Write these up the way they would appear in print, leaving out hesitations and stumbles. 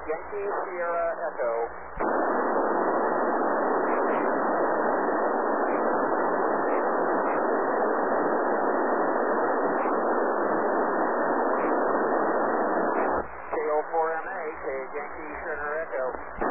Yankee Sierra Echo. KO4MA, Yankee Sugar Echo.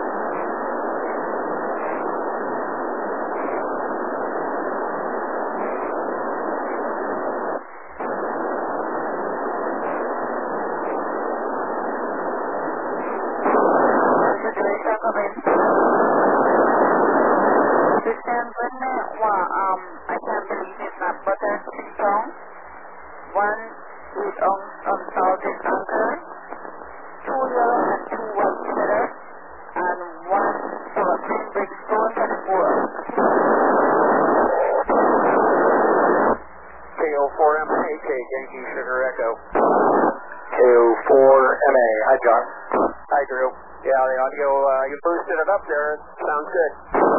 I can't believe it's not buttered strong. One is on solid anchor, 2 yellow and 2 white feathers, and 1 for a green brick stone and 4. KO4MA, Yankee Sugar Echo. KO4MA. Hi, John. Hi, Drew. Yeah, the audio, you boosted it up there. It sounds good.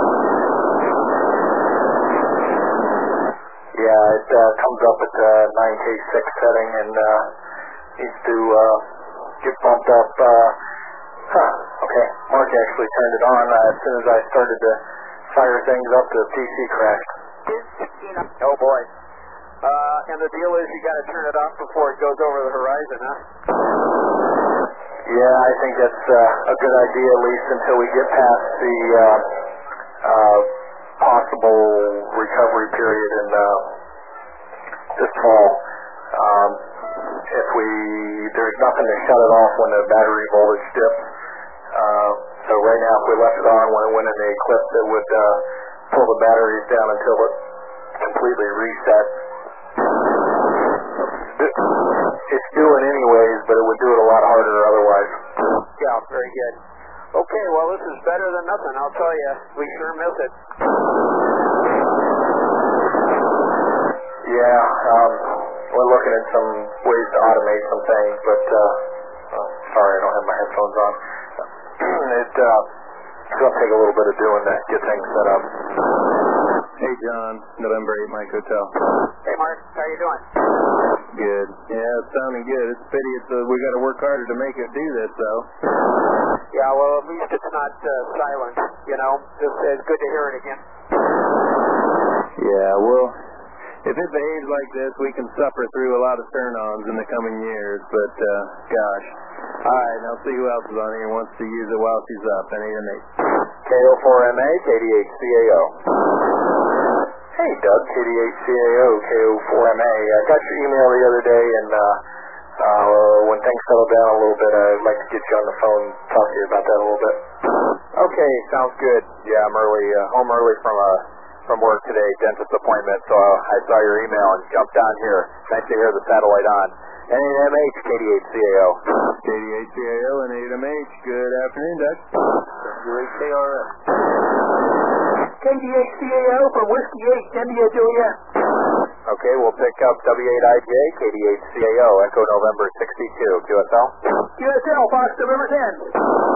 Yeah, it comes up at the 9K6 setting and needs to get bumped up. Okay, Mark actually turned it on. As soon as I started to fire things up, the PC crashed. Oh, boy. And the deal is you got to turn it off before it goes over the horizon, huh? Yeah, I think that's a good idea, at least until we get past the possible recovery period in this fall. There's nothing to shut it off when the battery voltage dips. So right now, if we left it on when it went into eclipse, it would pull the batteries down until it completely reset. It's doing anyways, but it would do it a lot harder otherwise. Yeah, very good. Okay, well, this is better than nothing, I'll tell you. We sure miss it. Yeah, we're looking at some ways to automate some things, but sorry, I don't have my headphones on. It's going to take a little bit of doing to get things set up. Hey, John. November 8, Mike Hotel. Hey, Mark. How you doing? Good. Yeah, it's sounding good. It's a pity we got to work harder to make it do this, though. Yeah, well, at least it's not silent, you know. It's good to hear it again. Yeah, well, if it behaves like this, we can suffer through a lot of turn-ons in the coming years, but, gosh. All right, now see who else is on here wants to use it while she's up. N8. KO4MA, KD8CAO. Hey, Doug, KD8CAO, KO4MA. I got your email the other day, and when things settle down a little bit, I'd like to get you on the phone and talk to you about that a little bit. Okay, sounds good. Yeah, I'm home early from work today, dentist appointment, so I saw your email and jumped on here. Nice to hear the satellite on. N8MH, KD8CAO. KD8CAO and 8MH. Good afternoon, Doug. WHKRS. KD8CAO from Whiskey 8, India, Juliet. Okay, we'll pick up W8IJ, KD8CAO, Echo November 62. QSL? QSL, Fox November 10.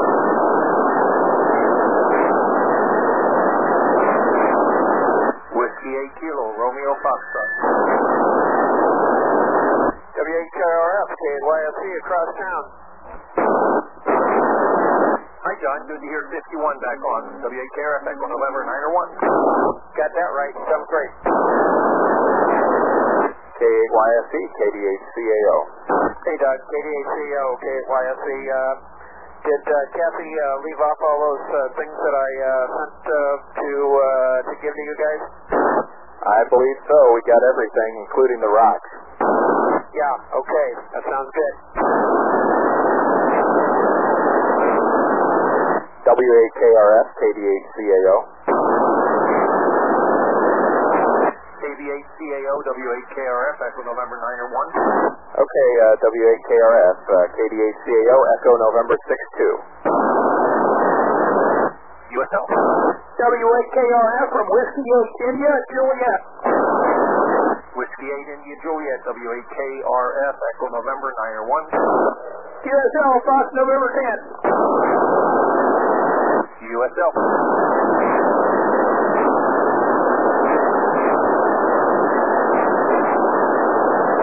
Whiskey 8 Kilo, Romeo Foxtrot. WHKRF, KYFC across town. Hi, John. Good to hear 51 back on. WHKRF, Echo November 901. Got that right. Sounds great. KYFC, KD8CAO. Hey, Doug. KD8CAO, KYFC. Did Kathy leave off all those things that I sent to give to you guys? I believe so. We got everything, including the rocks. Yeah, okay. That sounds good. W8KRF, KD8CAO. KD8CAO, W8KRF, Echo November 901. Okay, W8KRF, KD8CAO, Echo November 62. USL. W8KRF from Whiskey 8, India, Juliet. Whiskey 8, India, Juliet, W8KRF, Echo November 901. QSL, Fox November 10. USL.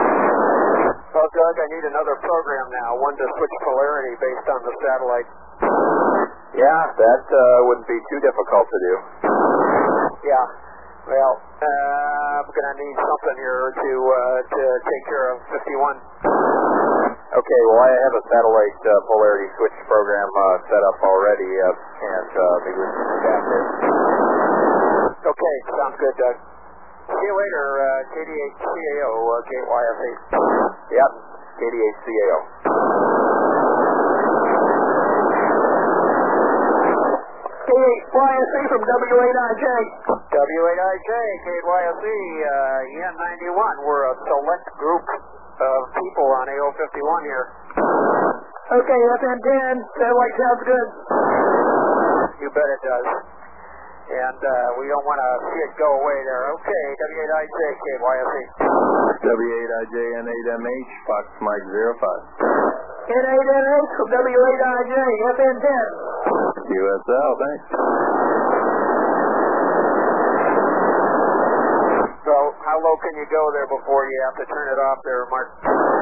Well, Doug, I need another program now, one to switch polarity based on the satellite. Yeah, that wouldn't be too difficult to do. Yeah. Well, I'm going to need something here to take care of 51. Okay, well, I have a satellite polarity switch program set up already, and maybe we can get back there. Okay, sounds good, Doug. See you later, KDHCAO, KYSE. Yep, KDHCAO. KYSE from W8IJ. W8IJ, KYSE, EN91. We're a select group of people on AO51 here. Okay, FN10, satellite sounds good. You bet it does. And we don't want to see it go away there. Okay, W8IJ, KYSE. W8IJ N8MH, Fox Mike 05. N8NH from W8IJ, FN10. USL, thanks. So, how low can you go there before you have to turn it off there, Mark?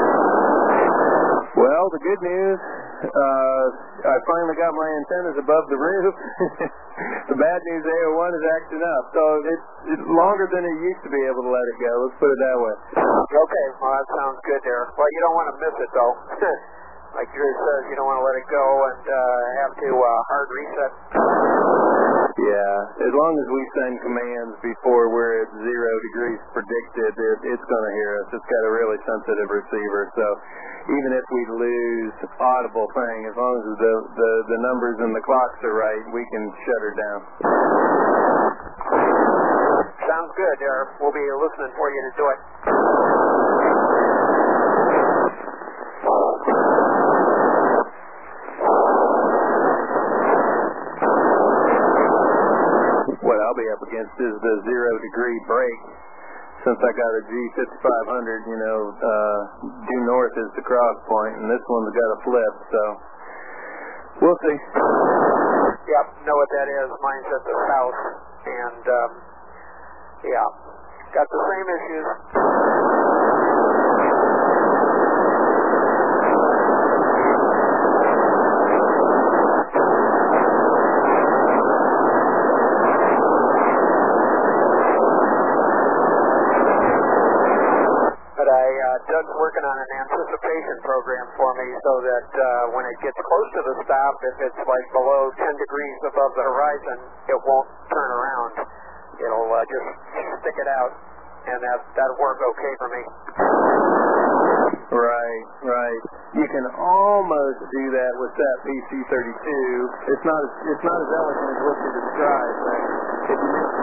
Well, the good news, I finally got my antennas above the roof. The bad news, AO1 is acting up. So it's longer than it used to be able to let it go. Let's put it that way. Okay, well, that sounds good there. Well, you don't want to miss it, though. Like Drew says, you don't want to let it go and have to hard reset. Yeah, as long as we send commands before we're at 0 degrees predicted, it's going to hear us. It's got a really sensitive receiver, so even if we lose audible thing, as long as the numbers and the clocks are right, we can shut her down. Sounds good there. We'll be listening for you to do it. What I'll be up against is the 0 degree break. Since I got a G5500, due north is the cross point, and this one's got a flip, so we'll see. Yep, know what that is. Mine's at the south, and yeah, got the same issues. Doug's working on an anticipation program for me so that when it gets close to the stop, if it's like below 10 degrees above the horizon, it won't turn around. It'll just stick it out, and that'll work okay for me. Right. You can almost do that with that PC32. It's not as elegant as what you described, but if you make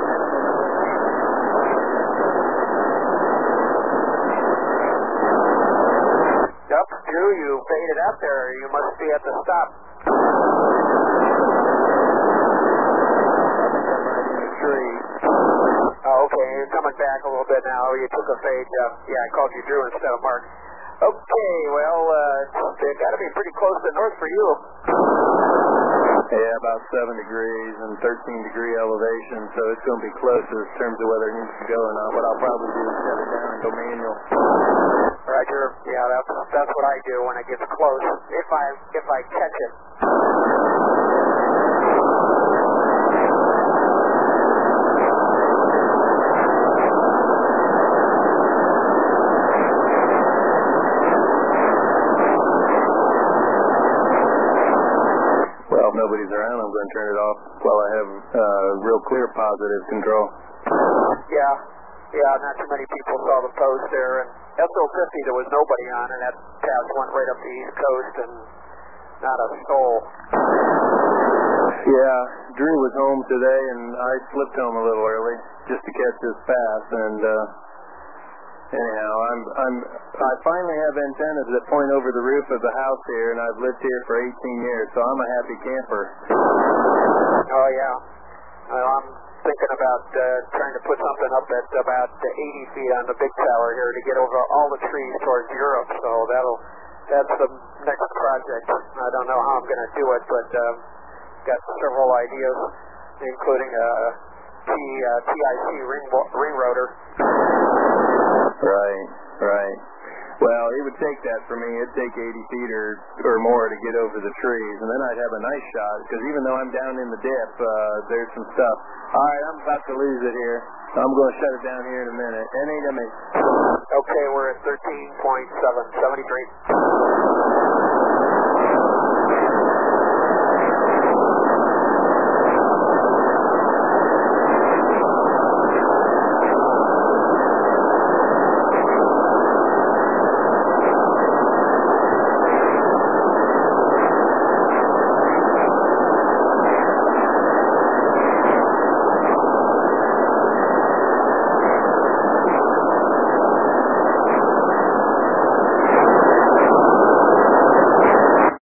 Yep, Drew, you faded out there. You must be at the stop. Oh, okay, you're coming back a little bit now. You took a fade. Yeah, I called you Drew instead of Mark. Okay, well, they've got to be pretty close to north for you. Yeah, about 7 degrees and 13 degree elevation, so it's going to be close in terms of whether it needs to go or not. What I'll probably do is shut it down and go manual. Roger. Yeah, that's what I do when it gets close, if I catch it. Well, if nobody's around, I'm going to turn it off while I have real clear positive control. Yeah, not too many people saw the post there, and SO50 there was nobody on, and that pass went right up the East Coast, and not a soul. Yeah, Drew was home today, and I slipped home a little early just to catch this pass, and anyhow, I finally have antennas that point over the roof of the house here, and I've lived here for 18 years, so I'm a happy camper. Oh, yeah. Well, I'm thinking about trying to put something up at about 80 feet on the big tower here to get over all the trees towards Europe, so that's the next project. I don't know how I'm going to do it, but got several ideas, including a TIC ring rotor. Right. Well, it would take that for me. It'd take 80 feet or more to get over the trees, and then I'd have a nice shot, because even though I'm down in the dip, there's some stuff. All right, I'm about to lose it here. I'm going to shut it down here in a minute. NAMH. Okay, we're at 13.773.